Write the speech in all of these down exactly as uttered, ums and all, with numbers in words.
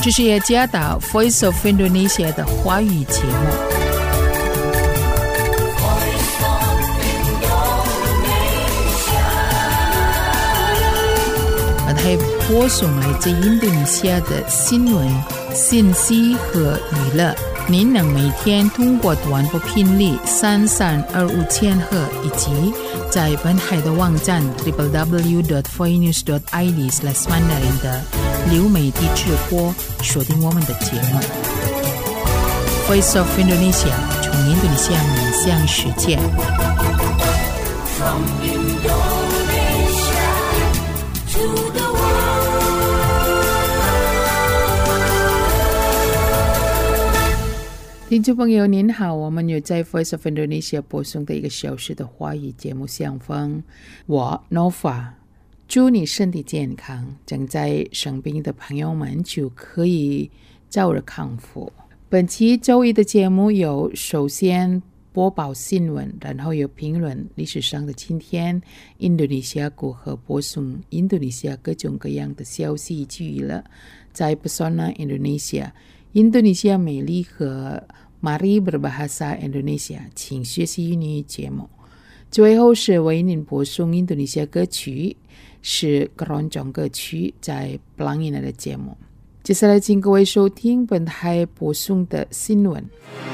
这是耶加达 Voice of Indonesia 的华语节目。本台播送来自印度尼西亚的新闻、信息和娱乐。您能每天通过短波频率三三二五千赫以及在本台的网站 double-u double-u double-u dot voice news dot i d slash mandarin 的流媒体直播锁定我们的节目。Voice of Indonesia 从印度尼西亚面向世界。From Indonesia to the world.听众朋友您好，我们有在 Voice of Indonesia 播送的一个小时的华语节目相逢，我 Nova 祝你身体健康，正在生病的朋友们就可以早日康复。本期周一的节目有首先播报新闻，然后有评论历史上的今天印度尼西亚国和播送印度尼西亚各种各样的消息以及娱乐。在 Pesona Indonesia印度尼西亚美丽和 Mari Berbahasa Indonesia 请学习印尼语节目。最后是为您播送印度尼西亚歌曲，是keroncong歌曲在 Pelangina 的节目。接下来请各位收听本台播送的新闻。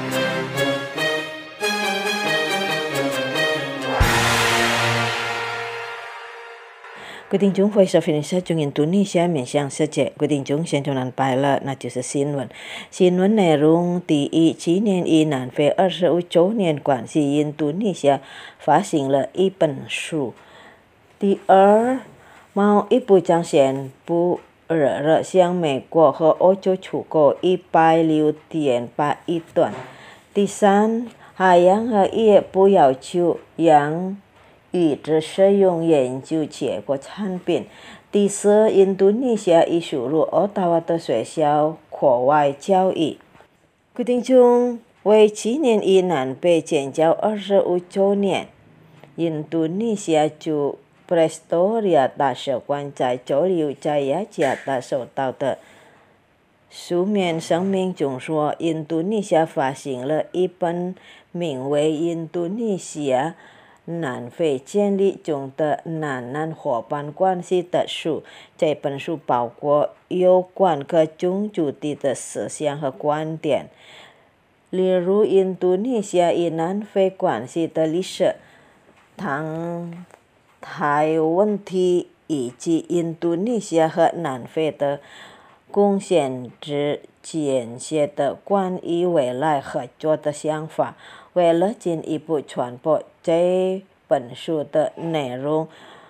各位听众 Voice of Indonesia 从印度尼西亚面向世界。各位听众现在南拜了，那就是新闻。新闻内容：第一，今年以南非二十五周年关系，印度尼西亚发行了一本书。第二，贸易部长宣布热热向美国和欧洲出口一百六点八亿吨。第三，海洋和业部要求让预制使用研究结果产品。第四，印度尼西亚已输入渥太华的学校课外教育。各位听众，为纪念以南北建交二十五周年，印度尼西亚驻 Pretoria 大使馆在周六在雅加达收到的书面声明中说，印度尼西亚发行了一本名为《印度尼西亚南非建立中的南南伙伴关系》的书。这本书包括有关各种主题的思想和观点，例如印度尼西亚与南非关系的历史、谈台问题以及印度尼西亚和南非的贡献之间些的关于未来合作的想法。为了进一步传播这本书的内容，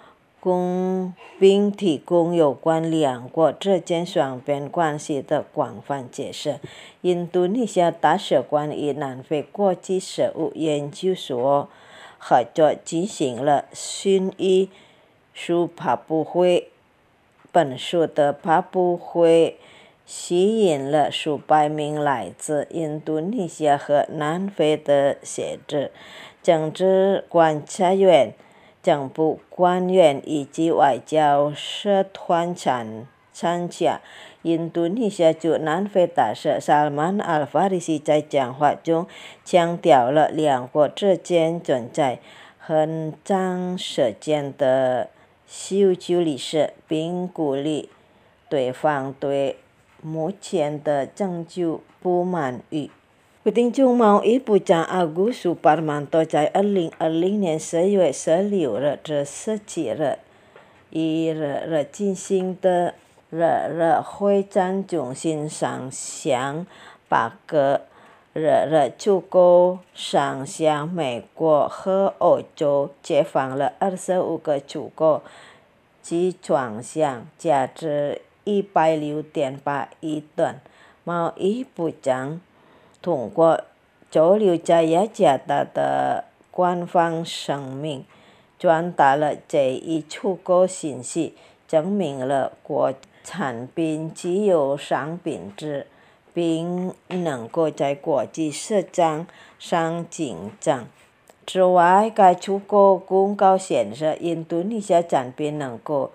并提供有关两国之间双边关系的广泛解释，印度尼西亚大使馆与南非国际事务研究所合作进行了讯息书发布会。本书的发布会吸引了数百名来自印度尼西亚和南非的学者、政治观察员、政府官员以及外交社团参参加。印度尼西亚驻南非大使 Salman Al-Farisi 在讲话中强调了两国之间存在很长时间的修旧历史，并鼓励对方对目前的成就不满意。听众，贸易部长 Agus Suparmanto 在二零二零年十月十六日至十七日以日日进行的日日会战中心上向八个日日出口商向美国和欧洲解放了二十五个出口集装箱，价值一百六点八亿吨。贸易部长通过周六在雅加达的官方声明传达了这一出口信息，证明了国产品具有商品质，并能够在国际市场上竞争。之外，该出口公告显示，印度尼西亚产品能够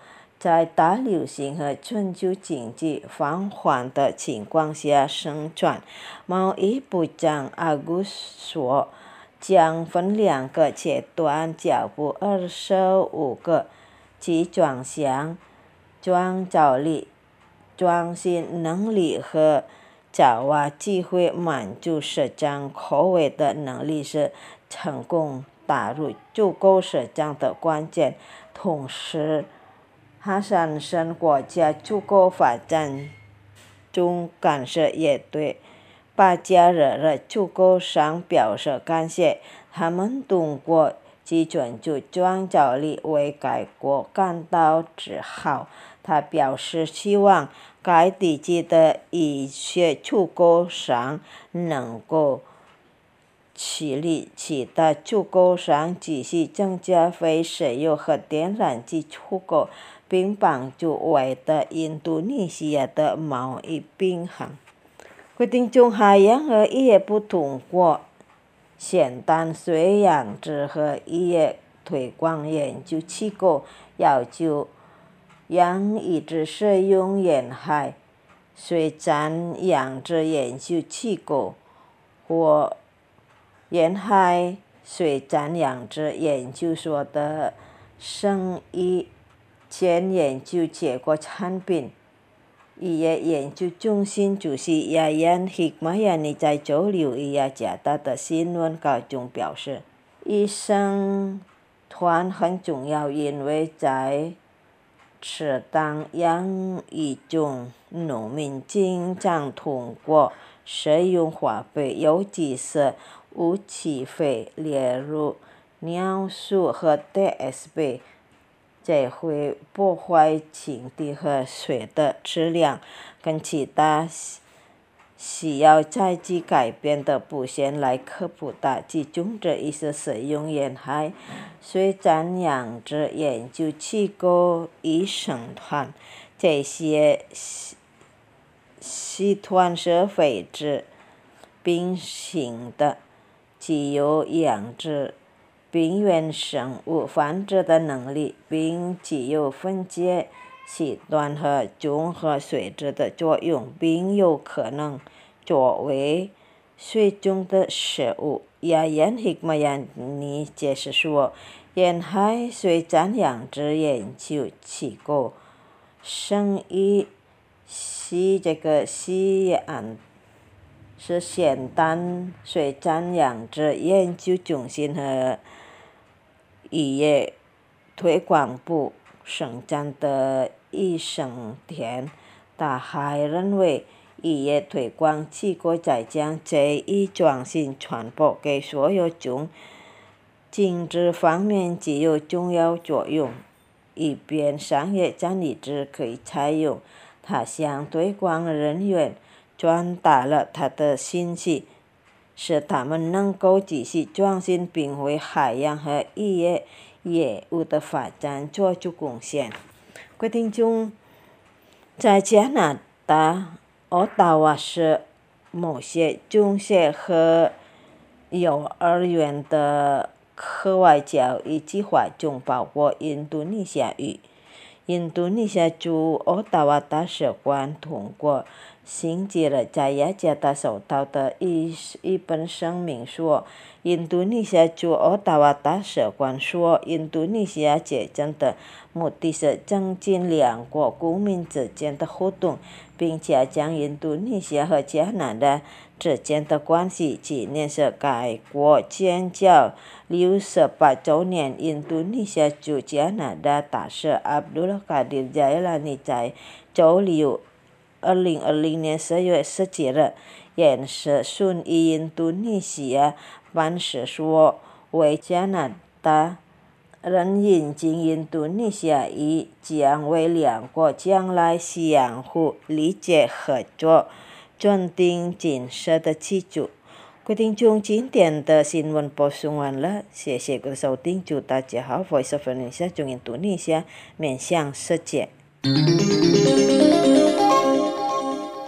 在大流行和全球经济放缓的情况下生存。贸易部长阿古说，将分两个阶段交付二十五个集装箱，创造力、创新能力和找挖机会满足市场口味的能力是成功打入足够市场的关键。同时，哈山省国家足够发展中干事也对巴加尔的足够商表示感谢，他们通过其全球创造力为该国感到自豪。他表示希望该地区的一些出口商能够起立其他出口商继续增加非石油和天然气出口，并帮助维持印度尼西亚的贸易平衡。规定中海洋和渔业部通过现代水养殖和渔业推广研究机构要求让一直使用沿海水产养殖研究机构或沿海水产养殖研究所的生意前研究结果产品。渔业研究中心主席亚yan Hikmayani在周六与雅加达的新闻稿中表示，医生团很重要，因为在适当让一种农民经常通过使用化肥，尤其是无机肥，例如尿素和 D S P， 这会破坏青地和水的质量。跟其他需要再次改变的部线来科普的，其中之一是使用沿海水产养殖研究机构医生团。这些系团是非致病性的具有养殖病原生物繁殖的能力，并具有分解系统和综合水质的作用，并有可能作为水中的食物。亚yan Hikmayani解释说，沿海水产养殖研究机构生意是这个西安是现代水产养殖研究中心和渔业推广部生产的益生田。他还认为，渔业推广机构在将这一创新传播给所有中经济方面具有重要作用，以便商业站立者可以采用。他向推广人员传达了他的信息，使他们能够继续创新并为海洋和渔业业务的发展做出贡献。规定中，在加拿大渥太华市某些中学和幼儿园的课外教育计划中包括印度尼西亚语。印度尼西亚驻渥太华大使馆通过星期日在雅加达收到的一一本声明说，印度尼西亚驻渥太华大使馆说，印度尼西亚接见的目的是增进两国公民之间的互动，并加强印度尼西亚和加拿大之间的关系。今年是该国建交六十八周年。印度尼西亚驻加拿大大使阿卜杜拉卡迪加伊拉尼在周六二零二零年十月十七日演示顺义印度尼西亚办事所为加拿大人引进印度尼西亚语，将为两国将来相互理解合作奠定建设的基础。规定中今天的新闻播送完了，谢谢各位收听，祝大家好。Voice of Indonesia 中印度尼西亚面向世界。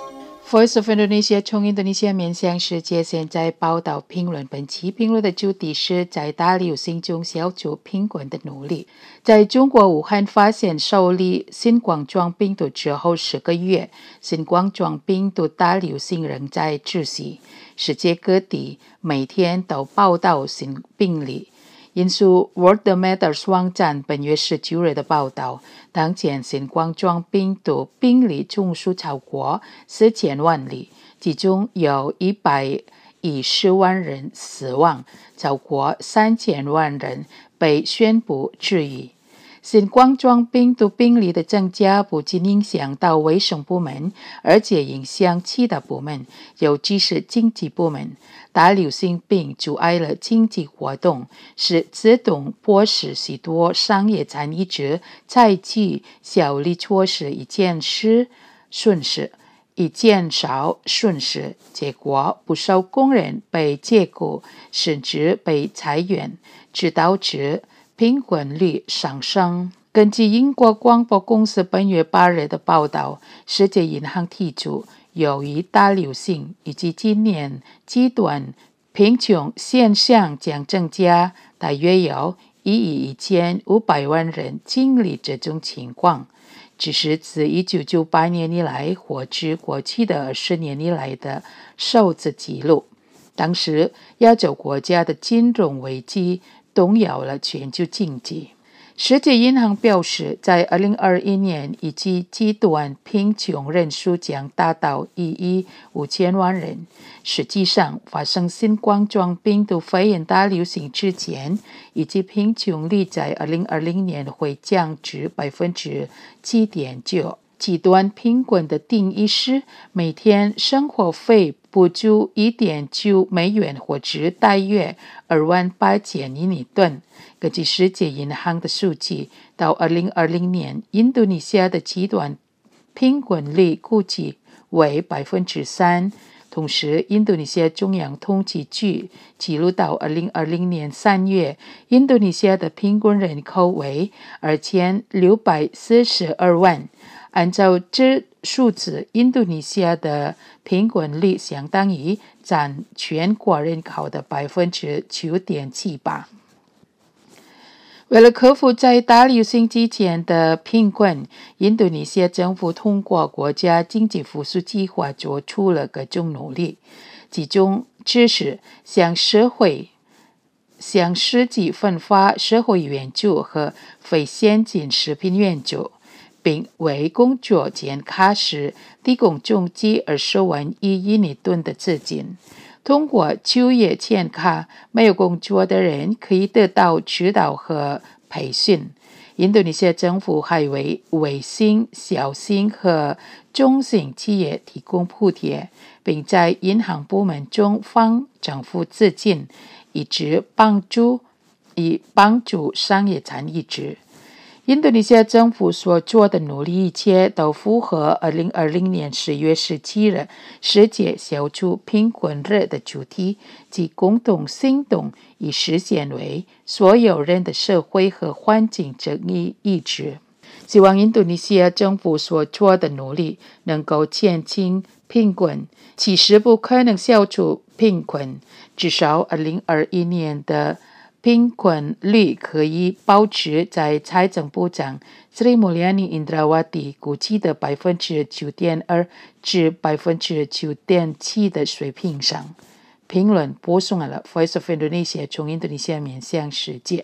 Voice of Indonesia 从印度尼西亚面向世界，现在报道评论。本期评论的主题是在大流行中消除贫困的努力。在中国武汉发现首例新冠状病毒之后十个月，新冠状病毒大流行仍在持续，世界各地每天都报道新病例。引述 World Matters 网站本月十九日的报道，当前新冠状病毒病例总数超过四千万例，其中有一百一十万人死亡，超过三千万人被宣布治愈。新冠状病毒病例的增加不仅影响到卫生部门，而且影响其他部门，尤其是经济部门。大流行病阻碍了经济活动，是自动迫使许多商业参与者采取效率措施以减少损失，以减少损失。结果，不少工人被解雇，甚至被裁员，这导致贫困率上升。根据英国广播公司本月八日的报道，世界银行提出，由于大流行以及今年极端贫穷现象将增加，大约有一亿一千五百万人经历这种情况。这是自一九九八年以来或至过去的二十年以来的首次纪录。当时，亚洲国家的金融危机动摇了全球经济。世界银行表示，在二零二一年，以及极端贫穷人数将达到一亿五千万人。实际上，发生新冠状病毒肺炎大流行之前，以及贫穷率在二零二零年会降至百分之七点九。极端贫困的定义是每天生活费不足一点九美元，或者大约二万八千英里吨。根据世界银行的数据，到二零二零年，印度尼西亚的极端贫困率估计为百分之三。同时，印度尼西亚中央统计局记录到二零二零年三月，印度尼西亚的平均人口为二千六百四十二万。按照这数字，印度尼西亚的贫困率相当于占全国人口的百分之九点七八。为了克服在大流行之前的贫困，印度尼西亚政府通过国家经济复苏计划做出了各种努力，其中支持向社会向实际分发社会援助和非现金食品援助，并为工作间开始提供总计二十万亿英里吨的资金。通过就业签卡，没有工作的人可以得到指导和培训。印度尼西亚政府还为微型、小型和中型企业提供补贴，并在银行部门中放政府资金，以致帮助以帮助商业参与者。印度尼西亚政府所做的努力一切都符合二零二零年十月十七日世界消除贫困日的主题，即共同行动以实现为所有人的社会和环境正义意志。希望印度尼西亚政府所做的努力能够减轻贫困，其实不可能消除贫困，至少二零二一年的贫困率可以保持在财政部长 Sri Mulyani Indrawati 估计的百分之九点二至百分之九点七的水平上。评论播送了 Voice of Indonesia 从印度尼西亚面向世界。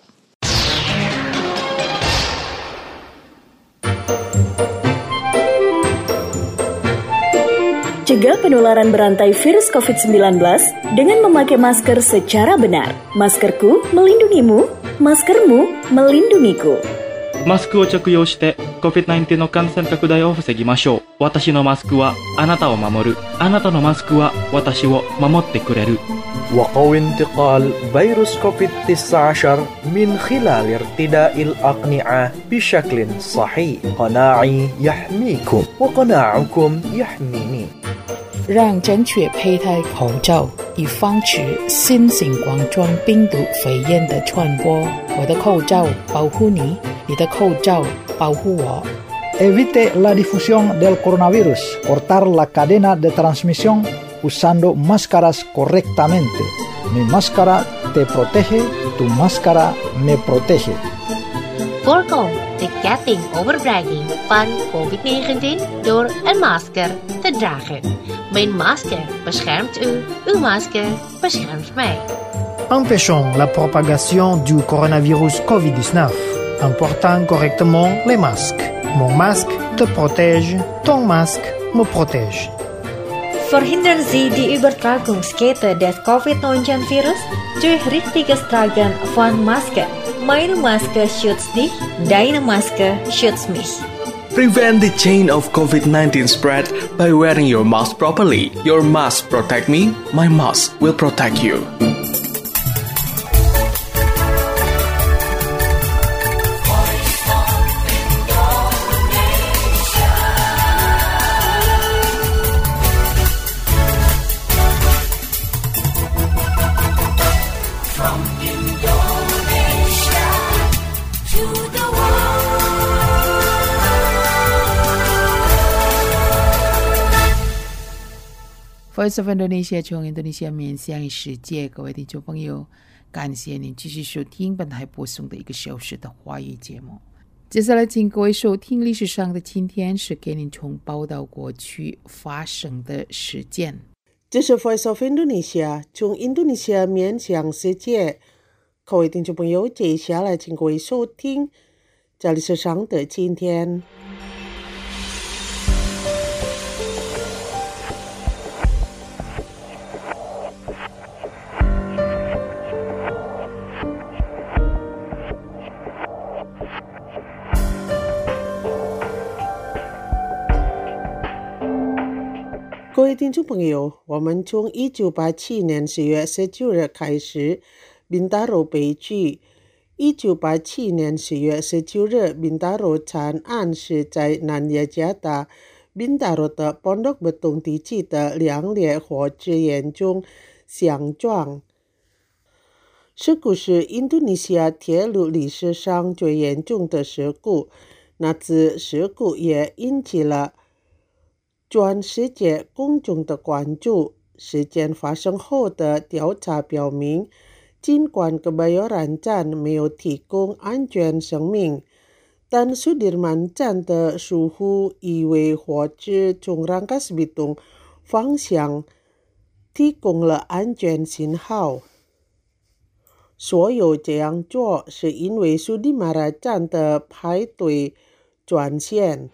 Cegah penularan berantai virus covid sembilan belas dengan memakai masker secara benar. Maskerku melindungimu, maskermu melindungiku. マスクを着用して コビッドナインティーン の感染拡大を防ぎましょう。私のマスクはあなたを守る。あなたのマスクは私を守ってくれる。 وقوي انتقال فيروس كوفيد تسعة عشر من خلال ارتداء الأقنعة بشكل صحيح. قناعي يحميكم وقناعكم يحميني. 让正确佩戴口罩，以防止新型冠状病毒肺炎的传播。我的口罩保护你，你的口罩保护我。 evite la difusión del coronavirus, cortar la cadena de transmisión usando máscaras correctamente. Mi máscara te protege, tu máscara me protege. Voorkom de ketting overbregging van covid negentien door een masker te dragen. Mijn masker beschermt u, uw masker beschermt mij. Empêchons la propagation du coronavirus covid dix-neuf en portant correctement les masques. Mon masque te protège, ton masque me protège. Verhindern Sie die Übertragungskette des covid neunzehn Virus durch richtiges Tragen von Maske. Meine Maske schützt dich, deine Maske schützt mich. Prevent the chain of covid nineteen spread by wearing your mask properly. Your mask protect me, my mask will protect you. Voice of Indonesia 从印度尼西亚面向世界，各位听众朋友，感谢您继续收听本台播送的一个小时的华语节目。接下来请各位收听历史上的今天，是给您从报道过去发生的事件。 这是 Voice of Indonesia 从印度尼西亚面向世界，各位听众朋友，接下来请各位收听在历史上的今天。各位听众朋友，我们从一九八七年十月十九日开始 Bintaro 悲剧。一九八七年十月十九日 Bintaro 惨案是在南雅加达 Bintaro 的 Pondok Betung 地区的两列火支岩中相撞。事故是印度尼西亚铁路历史上最严重的事故，那次事故也引起了全世界公众的关注。事件发生后的调查表明，尽管Kebayoran站没有提供安全声明，但Sudirman站的疏忽以为火车从Rangkas Bitung方向提供了安全信号。所有这样做是因为Sudimara站的排队专线。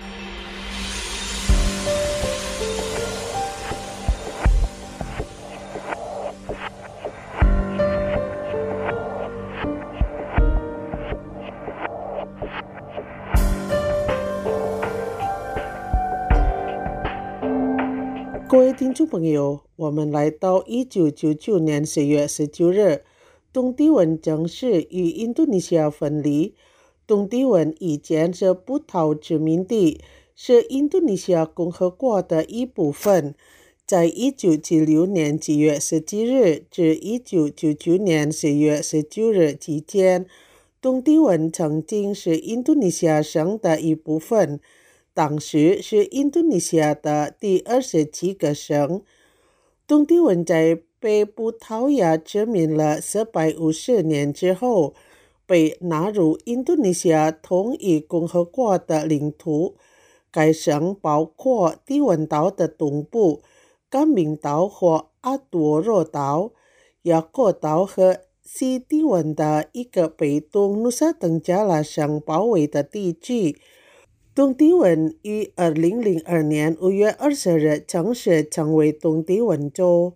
各位听众朋友，我们来到一九九九年十月十九日，东帝汶正式与印度尼西亚分离。东帝汶以前是葡萄殖民地，是印度尼西亚共和国的一部分。在一九七六年七月十七日至一九九九年十月十九日期间，东帝汶曾经是印度尼西亚省的一部分。当时是印度尼西亚的第二十七个省。东帝汶在被葡萄牙殖民了四百五十年之后，被纳入印度尼西亚统一共和国的领土。该省包括帝汶岛的东部、甘明岛或阿多若岛、雅果岛和西帝汶的一个被东努萨登加拉省包围的地区。东帝汶于二零零二年五月二十日正式成为东帝汶州。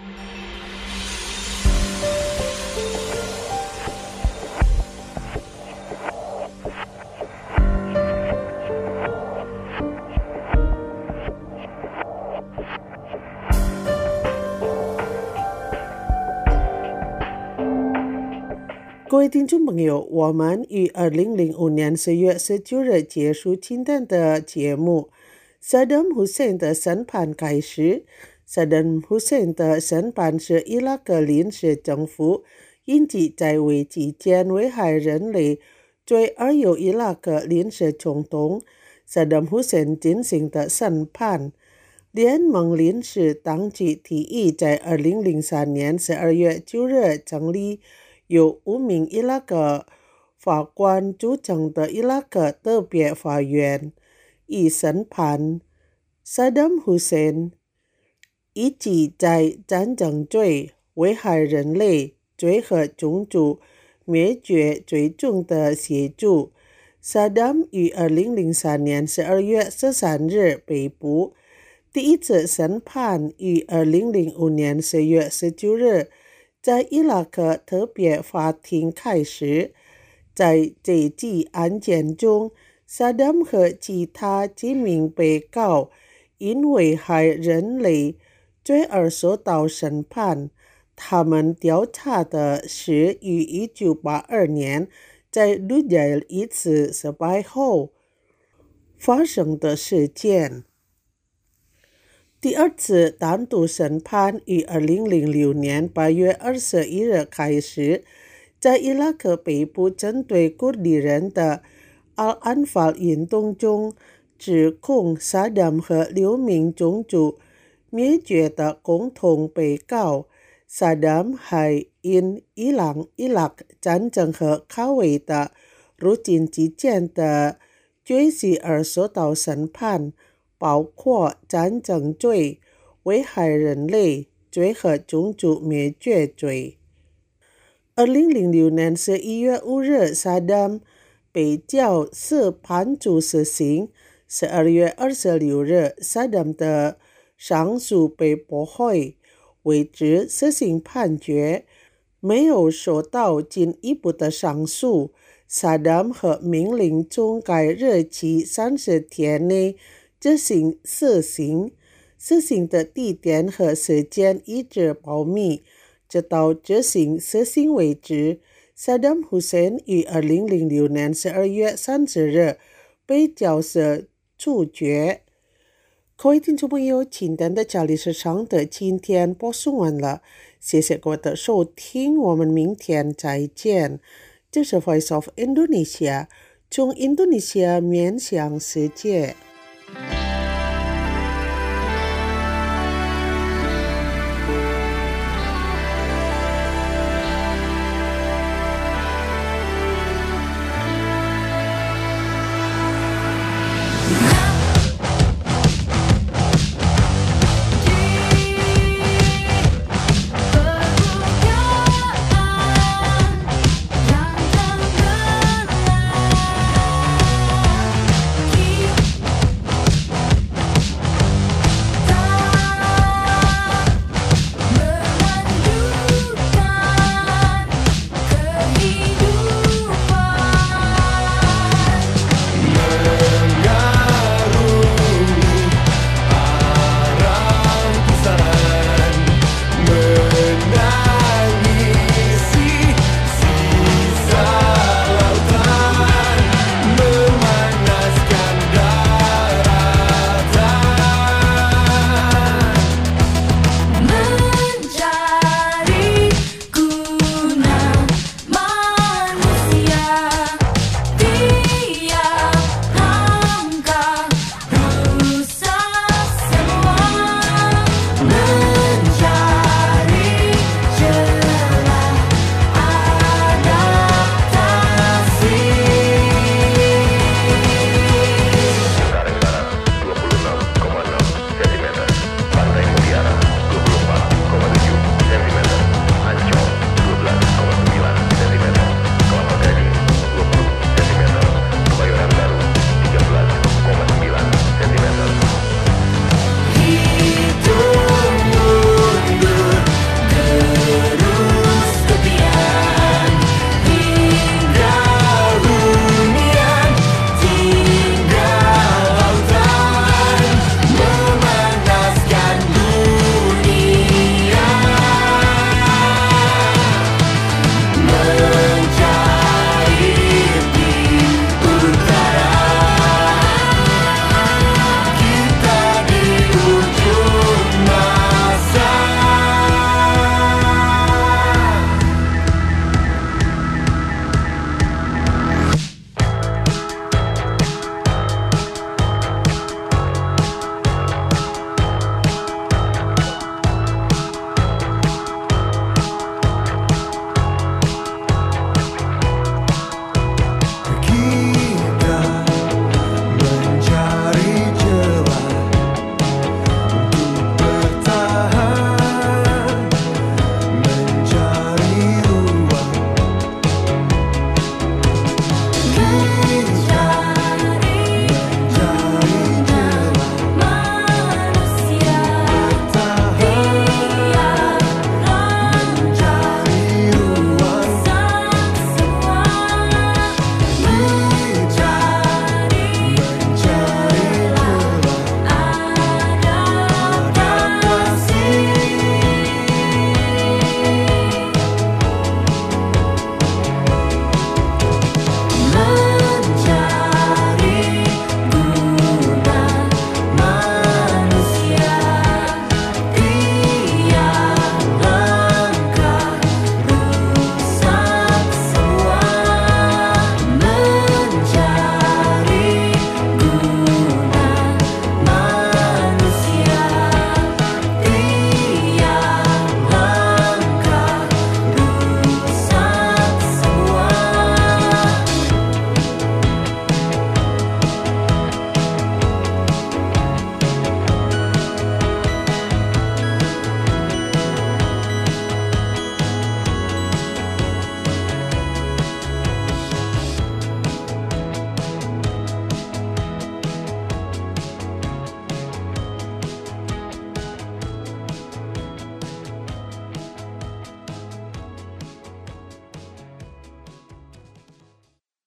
各位听众朋友，我们于二零零五年十月十九日结束今天的节目。Saddam Hussein 的审判开始。Saddam Hussein 的审判是伊拉克临时政府因其在位期间危害人类罪而由伊拉克临时总统萨达姆胡塞恩进行的审判。联盟临时党籍提议在二零零三年十二月九日成立由五名伊拉克法官组成的伊拉克特别法院，以审判萨达姆胡塞恩以及在战争罪、危害人类罪和种族灭绝罪中的协助。萨达姆于二零零三年十二月十三日被捕。第一次审判于二零零五年十月十九日在伊拉克特别法庭开始。在这起案件中，萨达姆和其他几名被告因危害人类罪而受到审判。他们调查的是于一九八二年在卢杰一次失败后发生的事件。第二次单独审判于二零零六年八月二十一日开始，在伊拉克北部针对古迪人的阿安法运动中，指控萨达姆和六名种族灭绝的共同被告。萨达姆还因伊朗、伊拉克战争和卡维的入侵之间的罪行而受到审判，包括战争罪、危害人类罪和种族灭绝罪。二零零六年十一月五日，萨达姆被教士判处死刑。十二月二十六日，萨达姆的上诉被驳回，为之死刑判决没有受到进一步的上诉。萨达姆和命令从该日起三十天内执行死刑，死刑的地点和时间一直保密，直到执行死刑为止。萨达姆胡塞恩于二零零六年十二月三十日被教士处决。各位听众朋友，今天的家里是上的今天播送完了，谢谢各位的收听，我们明天再见。这是 Voice of Indonesia， 从印度尼西亚面向世界。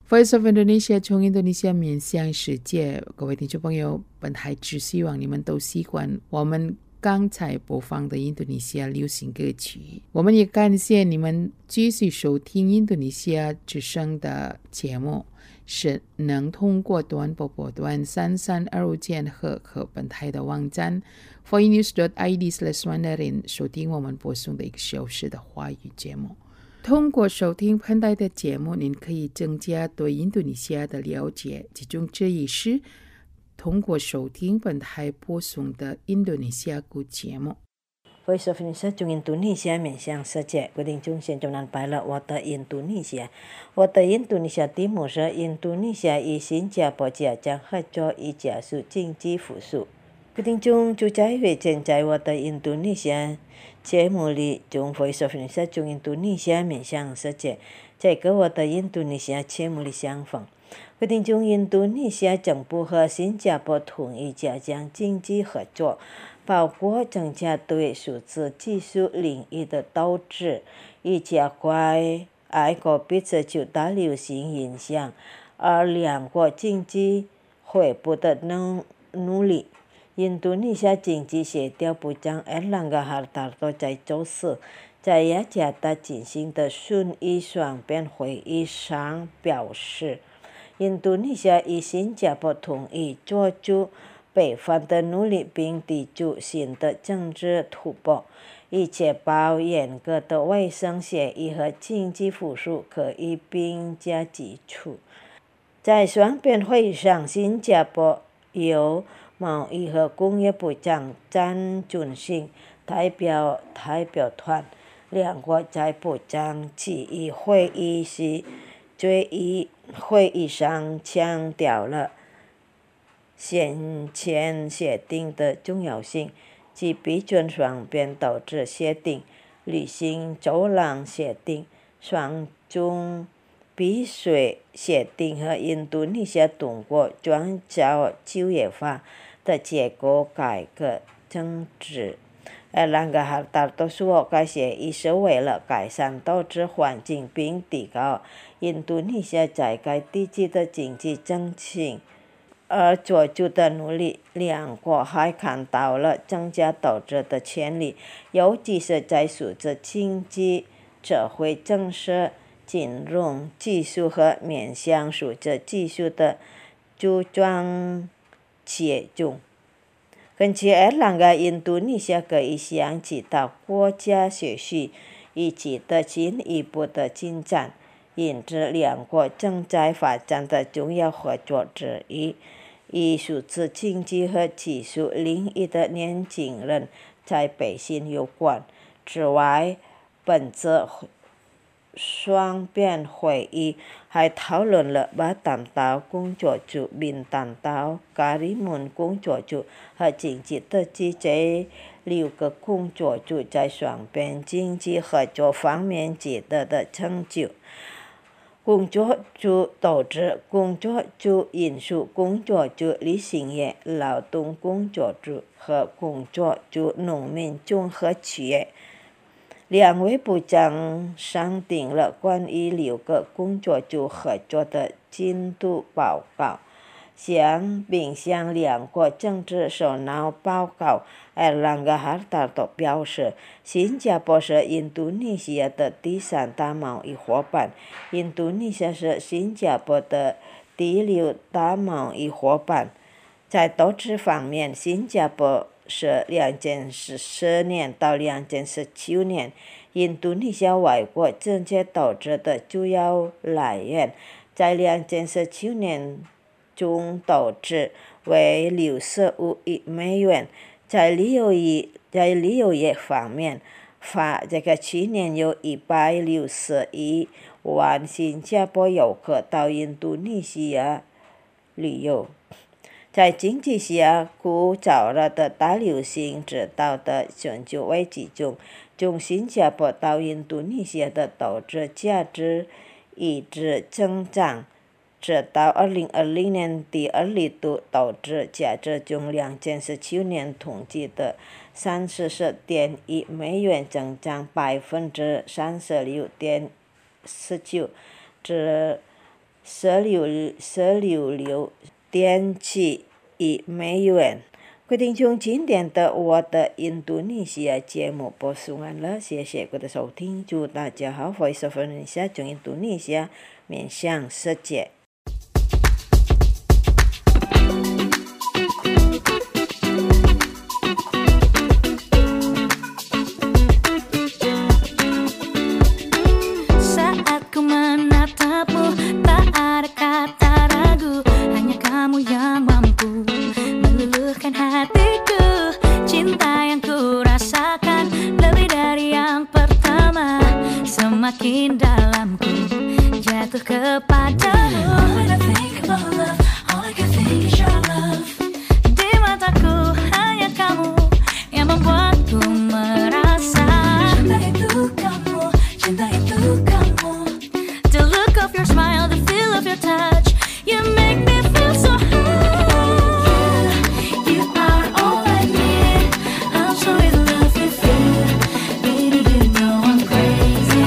Voice of Indonesia 从印度尼西亚面向世界，各位听众朋友，本台只希望你们都喜欢我们刚才播放的印度尼西亚流行歌曲。我们也感谢你们继续收听印度尼西亚之声的节目，是能通过短波波段三三二五键和和本台的网站 voinews dot i d slash mandarin 收听我们播送的一个小时的华语节目。通过收听本台的节目，您可以增加对印度尼西亚的了解，其中之一是通过收听本台播送的印度尼西亚语节目。 Voice of Indonesia 从印度尼西亚面向世界，各位听众现在南白了我的印度尼西亚，我的印度尼西亚题目是印度尼西亚与新加坡之间合作以加速经济复苏。各位听众就在会见在我的印度尼西亚节目里，从 Voice of Indonesia 从印度尼西亚面向世界，在跟我的印度尼西亚节目里相逢。各位听众，印度尼西亚政府和新加坡同意加强经济合作，包括增加对数字技术领域的投资，以加快挨过彼此受到流行影响而两国经济恢复的努努力。印度尼西亚经济协调部长 Erlangga Hartarto 在周四在雅加达进行的顺意双边会议上表示，印度尼西亚与新加坡同意做出北方的努力，并抵住新的政治突破，以确保严格的卫生协议和经济复苏可以并驾齐驱。在双边会议上，新加坡由贸易和工业部长张俊兴代表代表团，两国在部长级议会议时决议会议上强调了先前协定的重要性，即批准双边投资协定、履行走廊协定、双中避税协定和印度尼西亚通过专招就业法的结构改革政治。Erlangga Hartarto 说，该协议是为了改善投资环境并提高印度尼西亚在该地区的经济增长而做出的努力。两国还看到了增加投资的潜力，尤其是在数字经济、社会建设、金融技术和面向数字技术的组装企业中。根据 Erlangga， 印度尼西亚可以向其他国家学习以取得进一步的进展，因此两国正在发展的重要合作之一，与数字经济和技术领域的年轻人在北京有关。此外，本次双边会议还讨论了巴淡岛工作组、宾坦岛、卡里门工作组和经济特区这六个工作组在双边经济合作方面取得的成就。工作组投资工作组、运输工作组、旅行业、劳动工作组和工作组农民综合企业。两位部长商定了关于六个工作组合作的进度报告，向并向两国政治首脑报告。Erlangga Hartarto 表示，新加坡是印度尼西亚的第三大贸易伙伴，印度尼西亚是新加坡的第六大贸易伙伴。在投资方面，新加坡是两千十四年到两千十九年印度尼西亚外国直接投资的主要来源，在两千十九年中投资为六十五亿美元。在旅游业在旅游业方面，发这个去年有一百六十一万新加坡游客到印度尼西亚旅游。在经济下古早了的大流行指导的全球危机中，从新加坡到印度尼西亚的投资价值一直增长，直到二零二零年第二季度，投资价值从两千十九年统计的三十四点一美元增长百分之三十六点十九，至 sở liệu sở liệu流电器一美元。各位听众，今天的我的印度尼西亚节目播送完了，谢谢各位的收听，祝大家好 ，Voice of Indonesia 从印度尼西亚面向世界。 Semakin dalamku jatuh kepadamu. When I think about love, all I can think is your love. Di mataku hanya kamu yang membuatku merasa cinta itu kamu, cinta itu kamu. The look of your smile, the feel of your touch, you make me feel so high. You are all I need. I'm so in love with you. Baby, you know I'm crazy.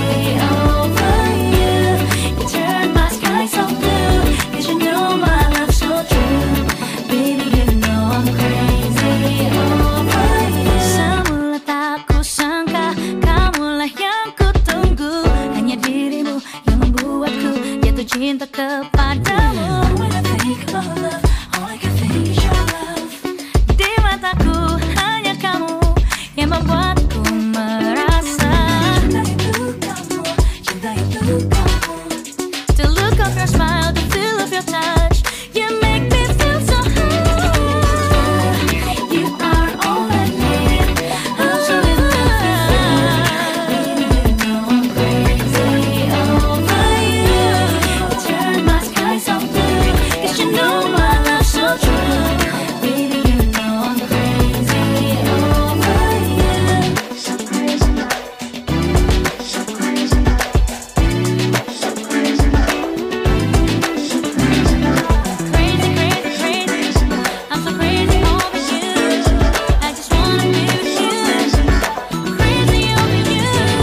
Cinta kepadamu. When I think about love, all I can think is your love. Di mataku hanya kamu yang membuatku merasa cinta itu kamu, cinta itu kamu. The look of your smile, the feel of your touch, you make me feel so high. You are all I need. I'm so in love with you. You know I'm crazy over you. Turn my skies so blue, 'cause you know my love's so true. Baby, you know I'm crazy over you. So crazy love, so crazy love, so crazy love, so crazy love. Crazy, crazy, crazy. I'm so crazy over you. I just wanna be with you. Crazy over you.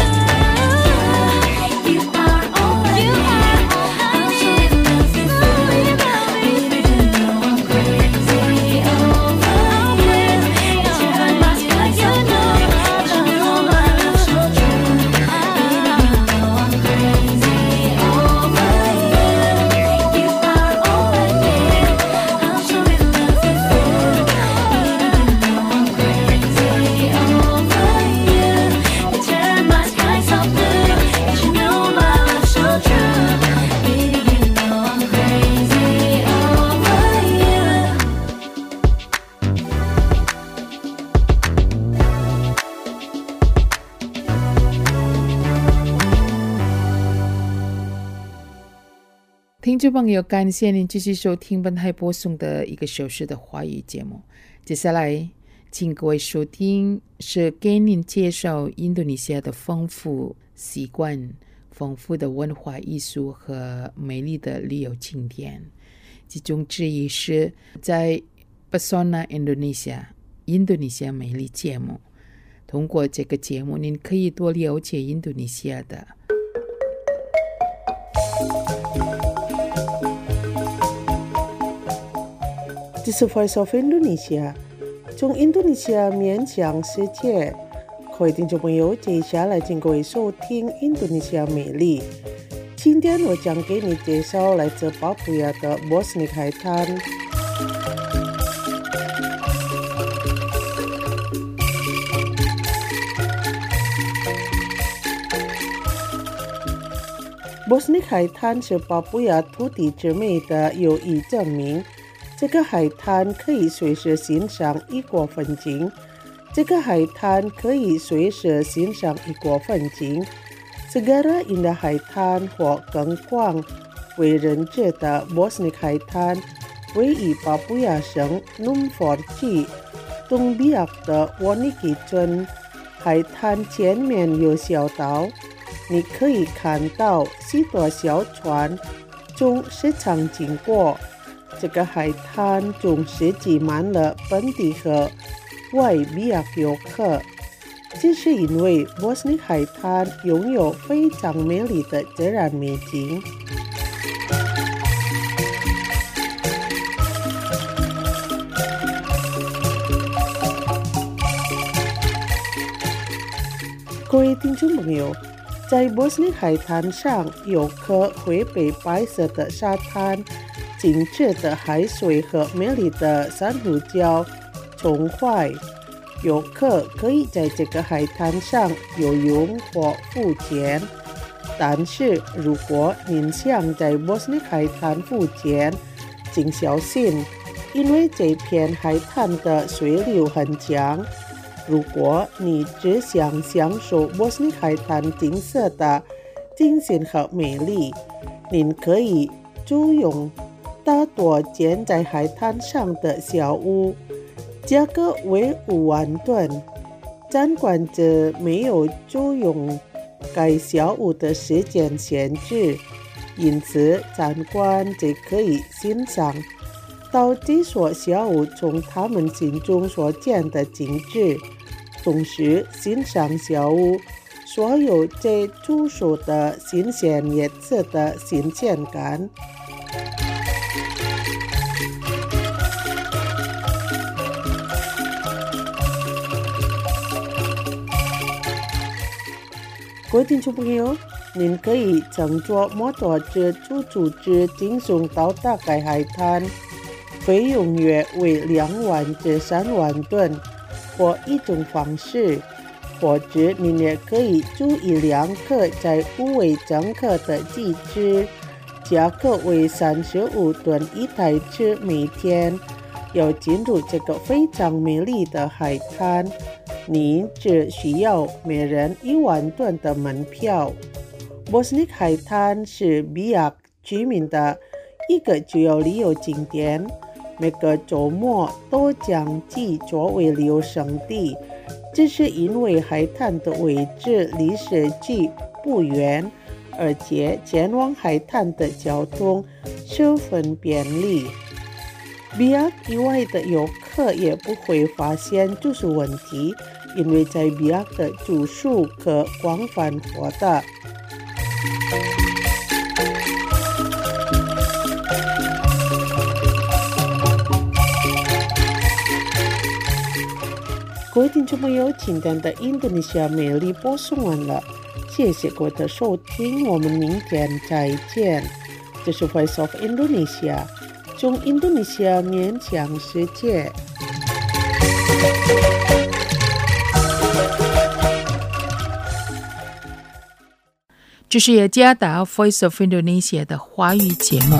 You are all I need. I'm so in love with you. Baby, you know I'm crazy over you. Turn my skies so blue, 'cause you know my love's so true. Baby, you know I'm crazy over you. You are all I need. I'm so in love with you. Baby, you know I'm crazy over you. You turn my skies so blue, 'cause you know my love's so true. Baby, you know I'm crazy over you. "听众朋友，感谢您继续收听本台播送的一个小时的华语节目。接下来，请各位收听是给您介绍印度尼西亚的丰富习惯、丰富的文化艺术和美丽的旅游景点。其中之一是在 Pesona Indonesia 印度尼西亚美丽节目。通过这个节目，您可以多了解印度尼西亚的这是 Voice of Indonesia 从印度尼西亚面向世界。各位听众朋友，接下来请各位收听印度尼西亚美丽。今天我将给你介绍来自巴布亚的波斯尼海滩。波斯尼海滩是巴布亚土地之美的有益证明。这个海滩可以随时欣赏异国风景。这个海滩可以随时欣赏异国风景。Segara indah海滩或更广为人知的波斯尼海滩，位于巴布亚省努佛区东比亚的沃尼基村。海滩前面有小岛，你可以看到许多小船从市场经过。这个海滩总是挤满了本地和外比亚游客，这是因为波斯尼海滩拥有非常美丽的自然美景。 各位听众朋友，在波斯尼海滩上，游客会被白色的沙滩、精致的海水和美丽的珊瑚礁宠坏。游客可以在这个海滩上游泳或浮潜，但是如果您想在波斯尼海滩浮潜，请小心，因为这片海滩的水流很强。如果你只想享受波斯尼海滩景色的精神和美丽，您可以租用大多建在海滩上的小屋，价格为五万吨。尽管这没有租用该小屋的时间限制，因此参观者可以欣赏到这所小屋从他们心中所见的景致，同时欣赏小屋所有这住宿的新鲜颜色的新鲜感。各位听众朋友，您可以乘坐摩托车出租至轻松到达该海滩，费用约为两万至三万吨，或一种方式，或者您也可以租一辆车在五位乘客的机制，价格为三十五吨一台车每天。要进入这个非常美丽的海滩，您只需要每人一万吨的门票。波斯尼海滩是比亚居民的一个主要旅游景点，每个周末都将其作为旅游胜地。这是因为海滩的位置离市区不远，而且前往海滩的交通十分便利。比亚以外的游客也不会发现住宿问题，因为在比亚的住宿可广泛获得。各位听众朋友，今天的印度尼西亚美丽播送完了，谢谢各位的收听，我们明天再见。这是 Voice of Indonesia， 从印度尼西亚面向世界。 这是雅加达 Voice of Indonesia 的华语节目。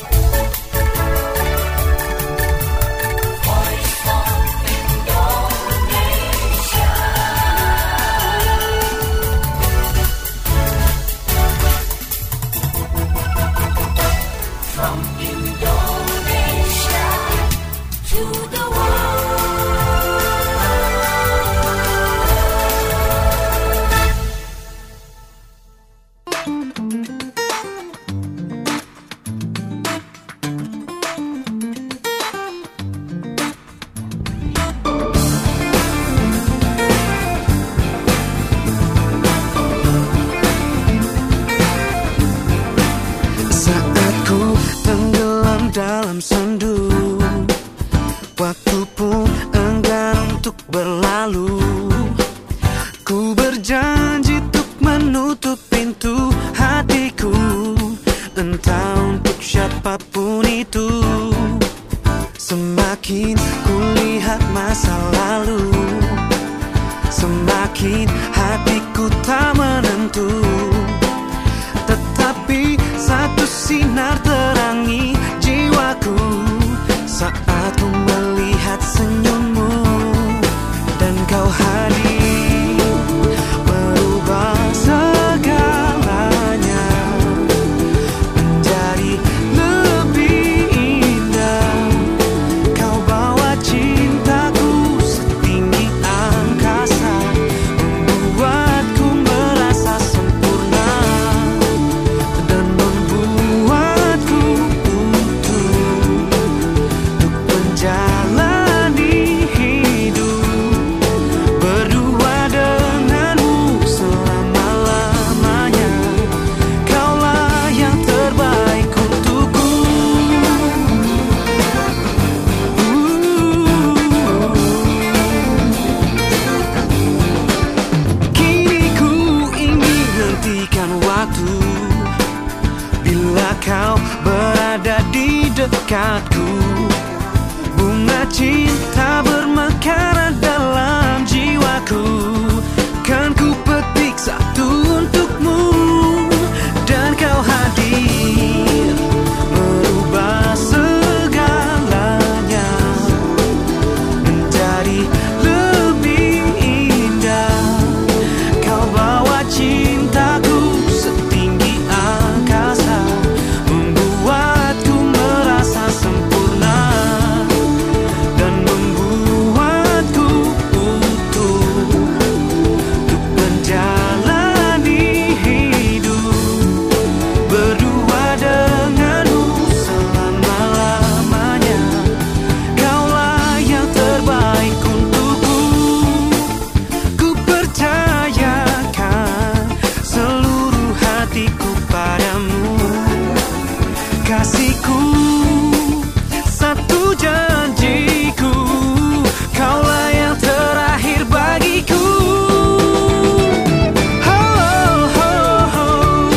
dalam sendu, waktu pun enggan untuk berlalu. Ku berjanji untuk menutup pintu hatiku, entah untuk siapapun itu. Semakin ku lihat masa lalu, semakin hatiku tak menentu. Tetapi satu sinar terangi jiwaku saat ku melihat senyummu, dan kau hadir merubah segalanya menjadi lebih indah. Kau bawa cintaku setinggi angkasa, membuatku merasa sempurna dan membuatku utuh untuk menjalani hidup berdua. kau berada di dekatku. Bunga cinta bermekaran dalam jiwaku. Kan ku petik satu untukmu, dan kau hadir merubah segalanya menjadi lebih indah. Kau bawa cintaku setinggi angkasa, membuatku merasa sempurna dan membuatku utuh untuk menjalani hidup berdua denganmu selama-lamanya. Kaulah yang terbaik untukku. Ku percayakan seluruh hatiku padamu. Kasihku, satu janjiku, kaulah yang terakhir bagiku. Oh, oh, oh.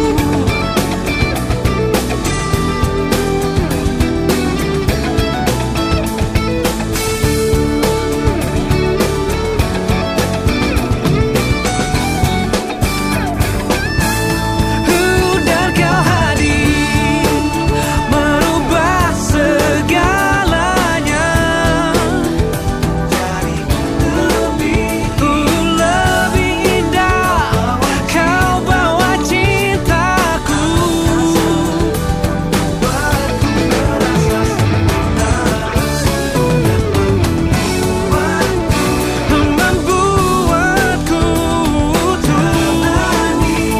Dan kau hadir merubah segalanya jadi lebih lebih indah. Kau bawa cintaku, membuatku merasa sempurna dan membuatku utuh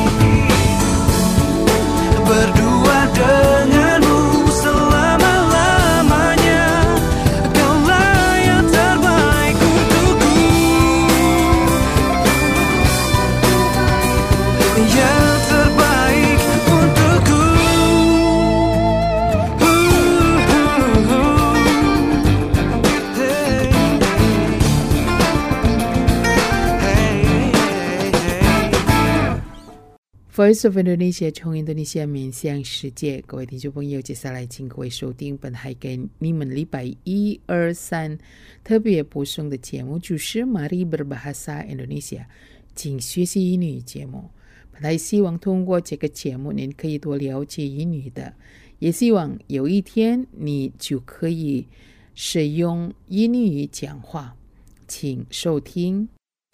berdua denganmu selama-lamanya. Kaulah yang terbaik untukku, yang terbaik untukku. Uh, uh, uh. Hey, hey, hey, hey. Voice of Indonesia 从印度尼西亚面向世界，各位听众朋友，接下来请各位收听本台给你们礼拜一、二、三特别播送的节目，就是 Mari Berbahasa Indonesia 请学习英语节目。本台希望通过这个节目，您可以多了解英语的，也希望有一天你就可以使用英语讲话。请收听。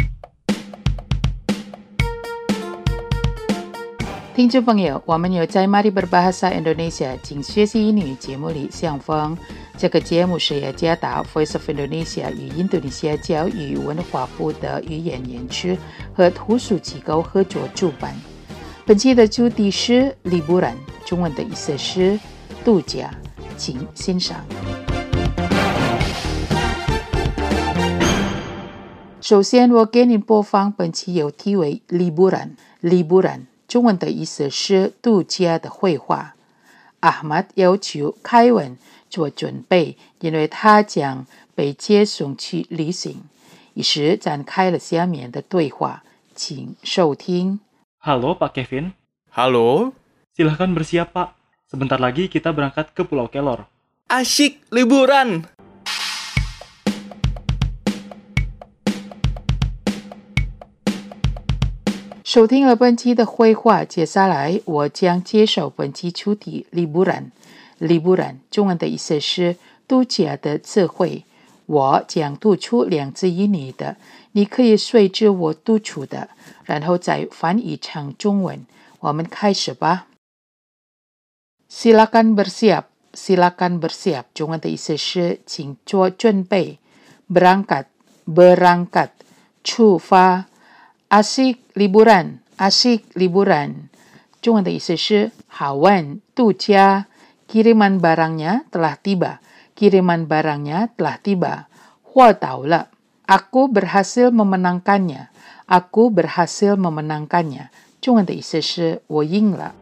听众朋友，我们有在 Mari Berbahasa Indonesia 请学习英语节目里相逢。这个节目是雅加达 Voice of Indonesia 与印度尼西亚教育文化部的语言园区和图书机构合作主办。本期的主题是 Liburan， 中文的意思是度假，请欣赏。首先，我给您播放本期有题为 Liburan， Liburan。中文的意思是度假的绘画。Ahmad 要求凯文做准备，因为他将被接送去旅行。于是展开了下面的对话，请收听。 Halo Pak Kevin. Halo, Silahkan bersiap Pak. Sebentar lagi kita berangkat ke Pulau Kelor. asyik liburan. 收听了本期的绘画，接下来我将介绍本期主题 Liburan。Liburan 中文的意思是度假的词汇。我将读出两字英语的，你可以随着我读出的，然后再翻译成中文。我们开始吧。Silakan bersiap, silakan bersiap 中文的意思是请做准备。Berangkat, berangkat, 出发。Asyik liburan, asyik liburan 中文的意思是好玩度假。Kiriman barangnya telah tiba, kiriman barangnya telah tiba. 货到了 Aku berhasil memenangkannya, aku berhasil memenangkannya 中文的意思是我赢了。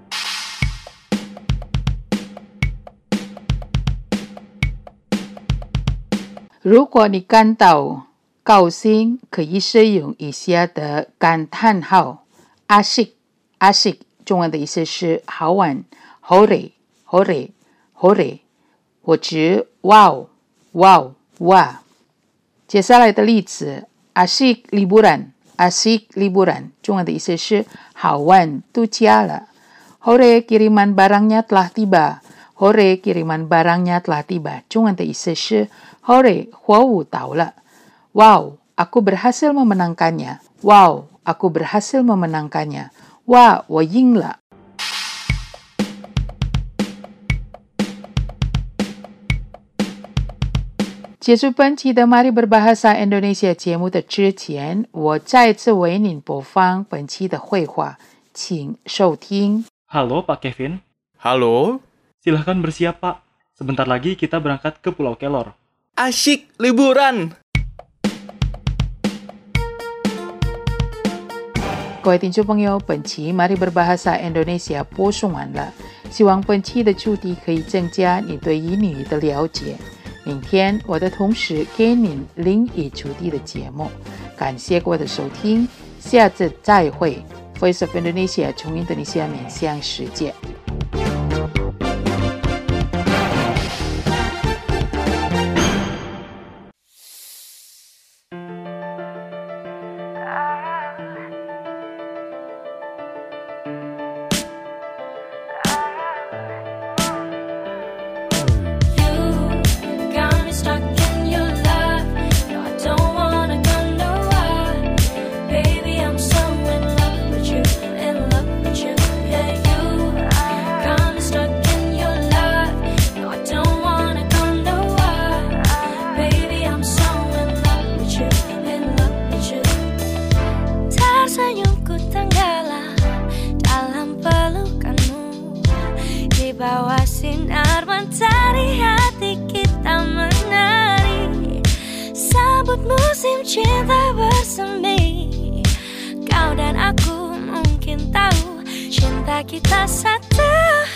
如果你感到高兴，可以使用以下的感叹号 asyik, asyik 中文的意思是好玩。 hore hore hore， 或指 wow wow wow。接下来的例子 asyik liburan asyik liburan， 中文的意思是好玩度假了。Hore kiriman barangnya telah tiba Hore kiriman barangnya telah tiba， 中文的意思是 Hore 货物到了。Wow aku berhasil memenangkannya Wow aku berhasil memenangkannya Wah 我赢了。结束本期的Mari Berbahasa Indonesia 节目的之前，我再次为您播放本期的绘画，请收听。 Halo Pak Kevin. Halo. Silahkan bersiap Pak. Sebentar lagi kita berangkat ke Pulau Kelor. Asyik liburan. 各位听众朋友，本期Mari Berbahasa Indonesia 播送完了，希望本期的主题可以增加你对英语的了解。明天我的同事给您另一主题的节目，感谢各位的收听，下次再会。Voice of Indonesia 从印度尼西亚面向世界。 Bawah sinar mentari hati kita menari, sambut musim cinta bersemi. Kau dan aku mungkin tahu cinta kita satu.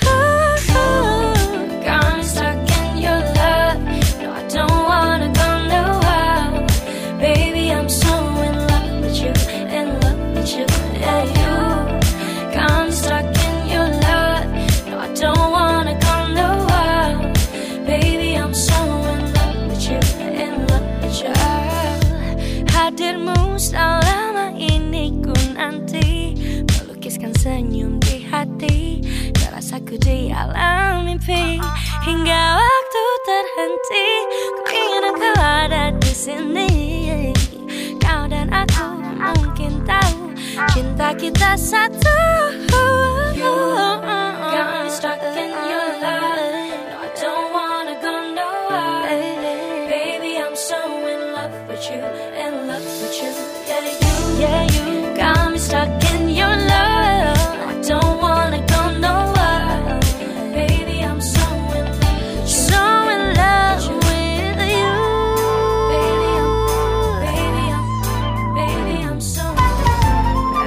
Got me stuck in your love, no I don't wanna go nowhere. Baby I'm so in love with you, in love with you, yeah you. Got me stuck in your love, no I don't wanna go nowhere. Baby I'm so in love with you, in love with you. Hadirmu selama ini ku nanti, melukiskan senyum di hati, terasaku di alam mimpi. Hingga waktu terhenti, ku ingin engkau ada di sini. Kau dan aku mungkin tahu cinta kita satu. Got me stuck in your love, no I don't wanna go nowhere. Baby I'm so in love with you, in love with you, yeah you, yeah you. Got me stuck in your love, no I don't wanna go nowhere. Baby I'm so in love, so in love with you. Baby I'm, baby I'm, baby I'm so in love.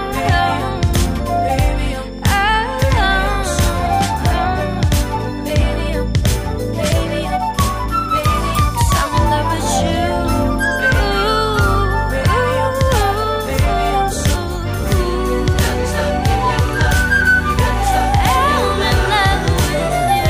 Baby I'm, baby I'm, baby I'm, baby I'm so in love with you. Baby I'm, baby I'm so in love. I'm in love with you.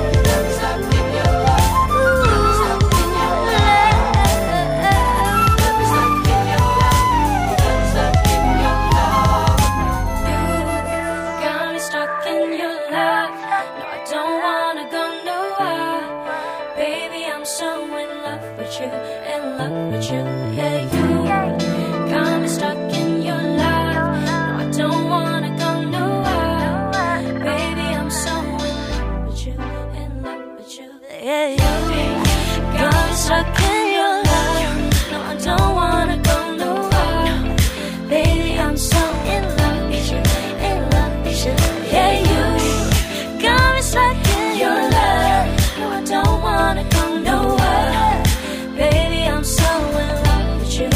Got me stuck in your love, no I don't wanna go nowhere. Baby I'm so in love with you, in love with you, yeah you. Got me stuck in your love, no I don't wanna go nowhere. Baby I'm so in love with you, in love with you, yeah you. Got me stuck in your love, no I don't wanna go nowhere. Baby I'm so in love with you, in love with you, yeah you. Got me stuck in your love, no I don't wanna go nowhere. Baby I'm so in love with you,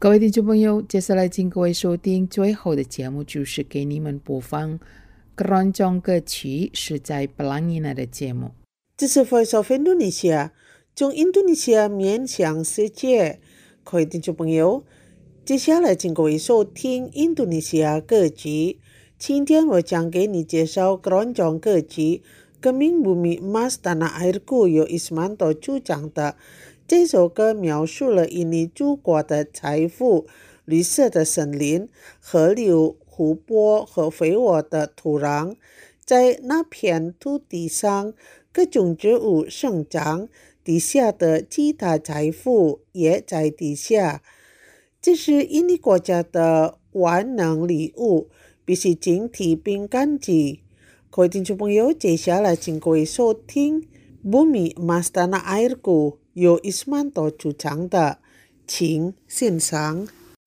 各位听众朋友，接下来请各位收听最后的节目，就是给你们播放keroncong歌曲，是在 Pelangina 的节目。 这是 Voice of Indonesia， 从印度尼西亚面向世界。各位听众朋友，接下来请各位收听印度尼西亚歌曲。今天我将给你介绍 keroncong 歌曲Keming Bumi Emas Tanah Airku 由 Ismanto 主唱的。这首歌描述了印尼祖国的财富、绿色的森林、河流、湖泊和肥沃的土壤。在那片土地上，各种植物生长，地下的其他财富也在地下。这是印尼国家的万能礼物，必须警惕并感激。各位听众朋友，接下来请各位收听 Bumi Emas Tanah Airku 由 Ismanto 主唱的，请欣赏。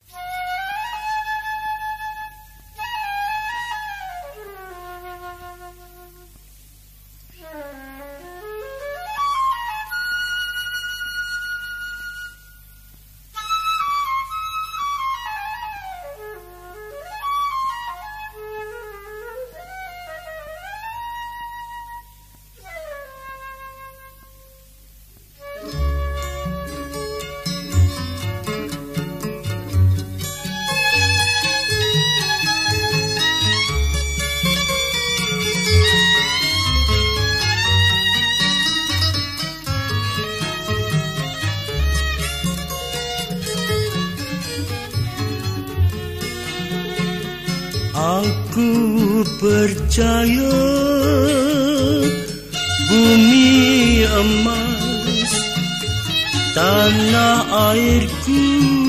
Aku percaya bumi emas tanah airku,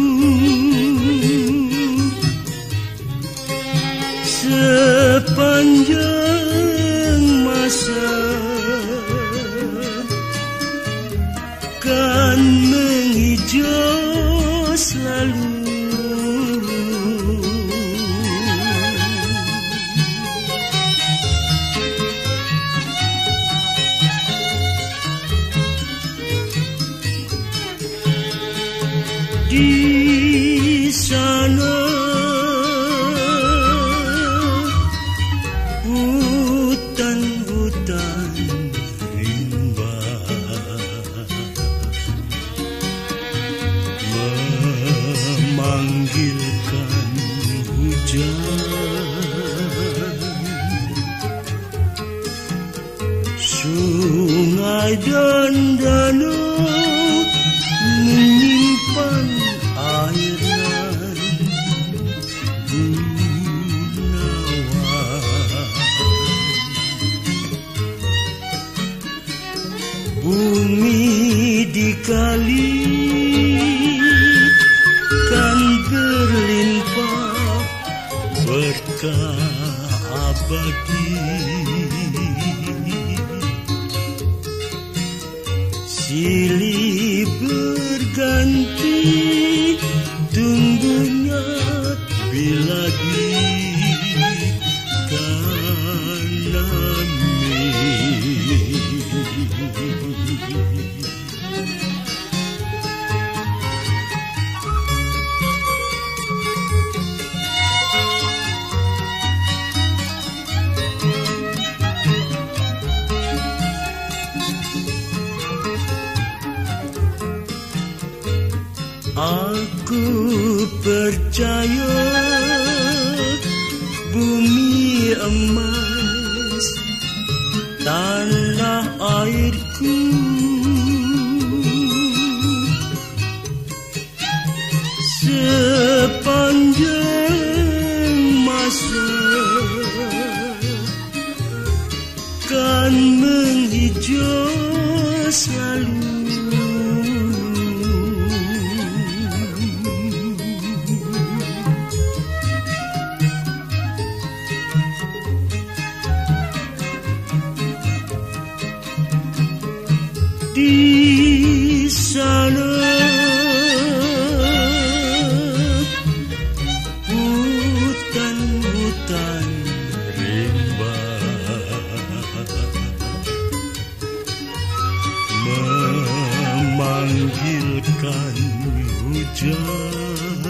sepanjang masa kan menghijau selalu. Di sana hutan-hutan rimba memanggilkan hujan. Sungai dan danau menyimpan airan gunawan. Bumi dikali kan berlimpah berkah abadi. Silih berganti tumbuhnya bila ditanami. Aku percaya bumi emas tanah airku, sepanjang masa kan menghijau selalu. Di sana hutan-hutan rimba memanggilkan hujan.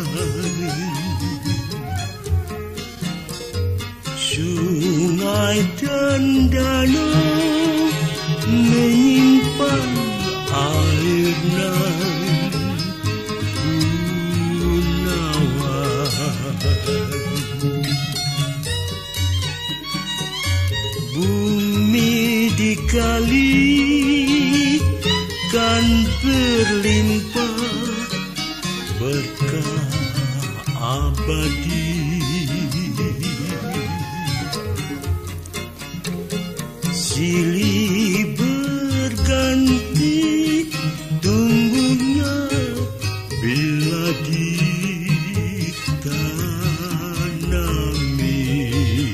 Sungai dan danau menyimpan air nan gunawan. Bumi dikali kan berlimpah berkah abadi. Silih berganti tumbuhnya bila ditanami.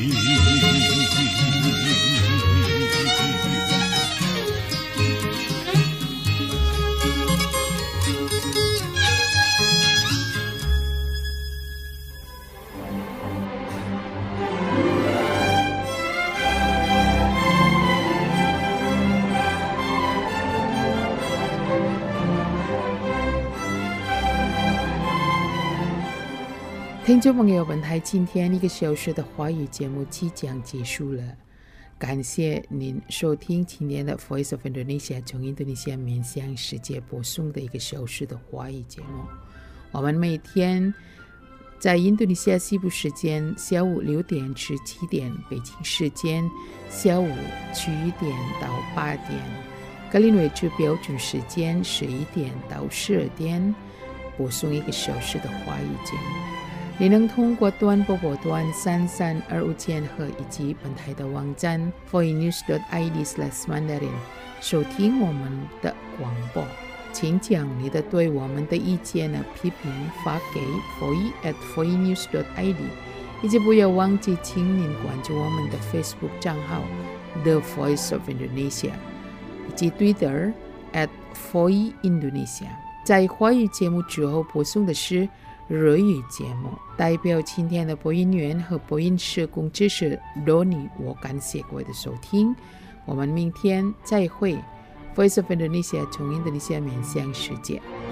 听众朋友，本台今天一个小时的华语节目即将结束了，感谢您收听今天的 Voice of Indonesia 从印度尼西亚面向世界播送的一个小时的华语节目。我们每天在印度尼西亚西部时间下午六点至七点，北京时间下午七点到八点，格林威治标准时间十一点到十二点，播送一个小时的华语节目。你能通过短波波段三三二五千赫以及本台的网站 voinews dot i d slash mandarin 收听我们的广播。请将你的对我们的意见呢批评发给 voice at voinews dot i d 以及不要忘记请您关注我们的 Facebook 账号 The Voice of Indonesia 以及 Twitter at voice indonesia。 在华语节目之后播送的是日语节目，代表今天的播音员和播音社工知识 Donny， 我感谢各位的收听，我们明天再会。 Voice of Indonesia 从印度尼西亚面向世界。